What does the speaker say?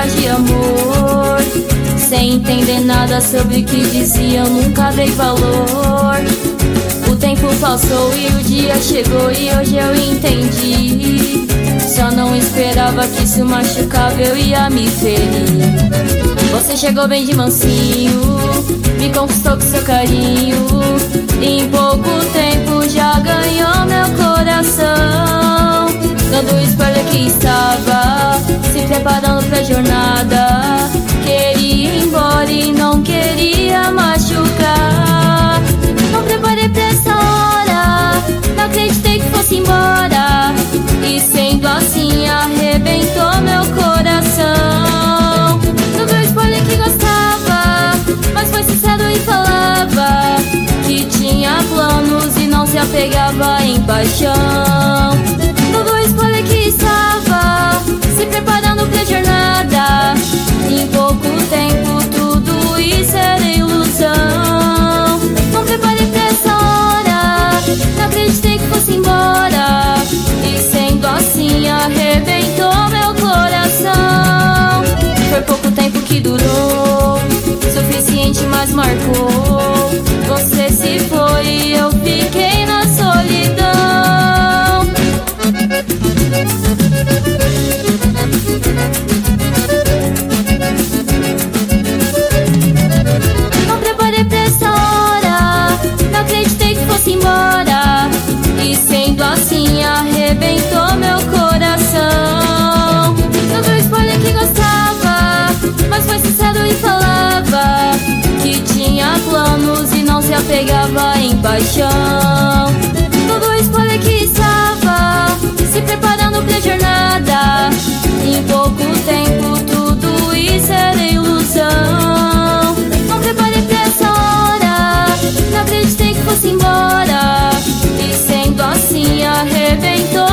promessas de amor. Sem entender nada sobre o que dizia, eu nunca dei valor. O tempo passou e o dia chegou e hoje eu entendi. Só não esperava que se machucava eu ia me ferir. Você chegou bem de mansinho, me conquistou com seu carinho. E em pouco tempo já ganhou meu coração. Dando spoiler que estava se preparando pra jornada. Queria ir embora e não queria machucar. Não preparei pra essa hora, não acreditei que fosse embora. E sendo assim arrebentou meu coração. Não deu spoiler que gostava, mas foi sincero e falava que tinha planos e não se apegava em paixão. Não deu spoiler que estava se preparando pra jornada. Em pouco tempo tudo isso era ilusão. Não preparei pra essa hora, não acreditei que fosse embora. E sendo assim arrebentou meu coração. Foi pouco tempo que durou, suficiente mas marcou. Você se foi e eu fiquei na solidão. Não preparei pra essa hora, não acreditei que fosse embora. E sendo assim arrebentou meu coração. Não deu spoiler que gostava, mas foi sincero e falava que tinha planos e não se apegava em paixão. Não deu spoiler que estava se preparando pra jornada. Em pouco tempo tudo isso era ilusão. Não preparei pra essa hora, não acreditei que fosse embora. E sendo assim arrebentou